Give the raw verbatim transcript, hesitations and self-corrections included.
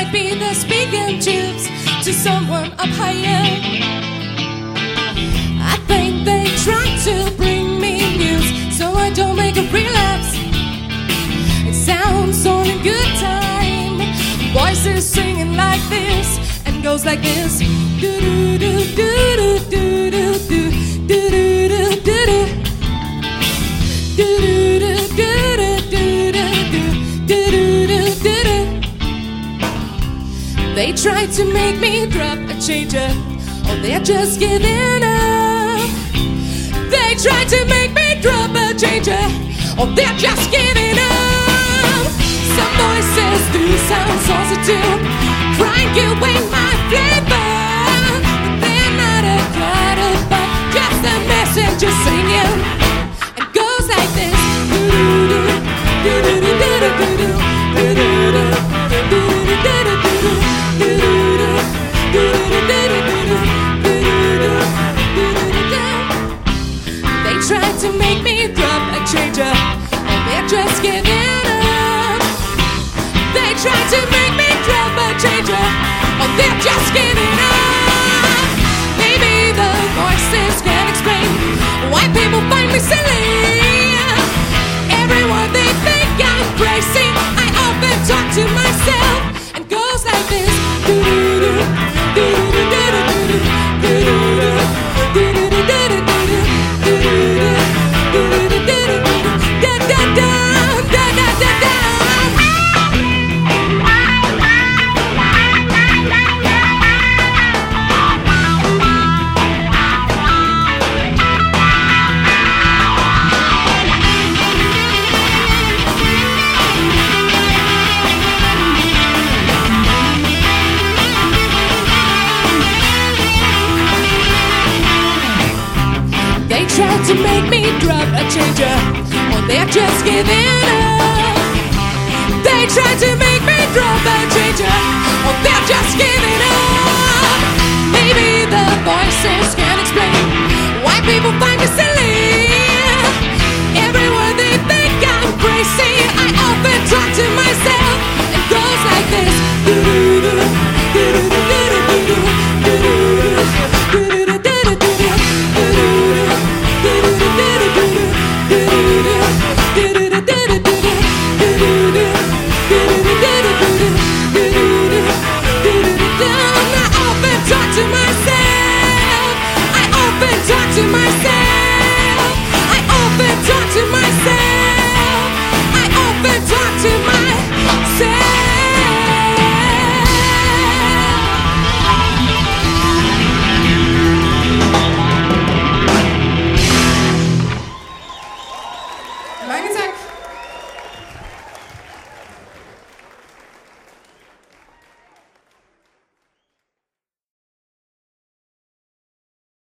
Maybe they're speaking truths to someone up higher. I think they try to bring me news so I don't make a relapse. It sounds on a good time. Voices singing like this and goes like this. Do do do do do do do do do do do do. They try to make me drop a changer, or they're just giving up. They try to make me drop a changer, or they're just giving up. Some voices do sound saucy too, crying you ain't my flavor. But they're not a god but just a messenger singing. It goes like this. They try to make me drop a changer, and they're just giving up. They try to make me drop a changer, and they're just giving up. Maybe the voices can explain why people find me silly. Everyone they think I'm crazy. I often talk to myself, and goes like this. Try to make me drop a changer, or they're just giving up. They try to make me drop a changer, or they're just giving up. Maybe the voices can explain why people find me silly. Everyone they think I'm crazy. I often talk to myself, and goes like this. I often talk to myself.